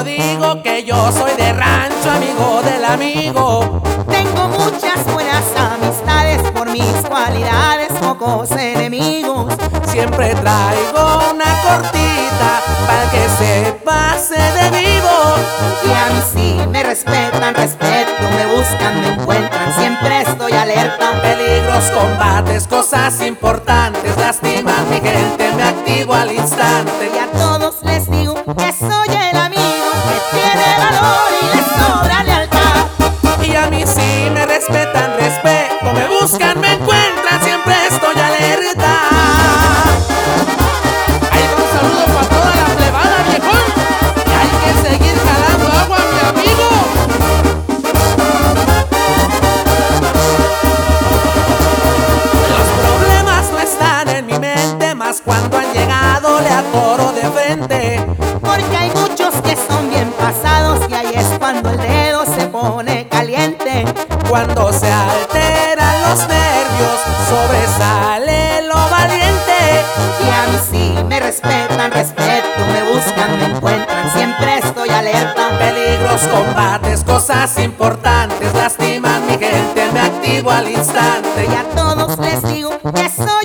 lo digo que yo soy de rancho, amigo del amigo. Tengo muchas buenas amistades, por mis cualidades pocos enemigos. Siempre traigo una cortita para que se pase de vivo. Y a mí sí me respetan, respeto, me buscan, me encuentran, siempre estoy alerta. Peligros, combates, cosas importantes, lastiman mi gente, me activo al instante. Y a todos les digo que soy el amigo que tiene valor y le sobra lealtad. Y a mí sí me respetan, respeto, me buscan, me encuentran, siempre estoy alerta. Ahí va un saludo para toda la plebada, viejón. Y hay que seguir jalando agua, mi amigo. Los problemas no están en mi mente, más cuando han llegado le atoro de frente. Porque hay muchos que son bien pasados y ahí es cuando el dedo se pone caliente. Cuando se alteran los nervios, sobresale lo valiente. Y a mí sí me respetan, respeto, me buscan, me encuentran, siempre estoy alerta. Peligros, combates, cosas importantes, lastiman mi gente, me activo al instante. Y a todos les digo que soy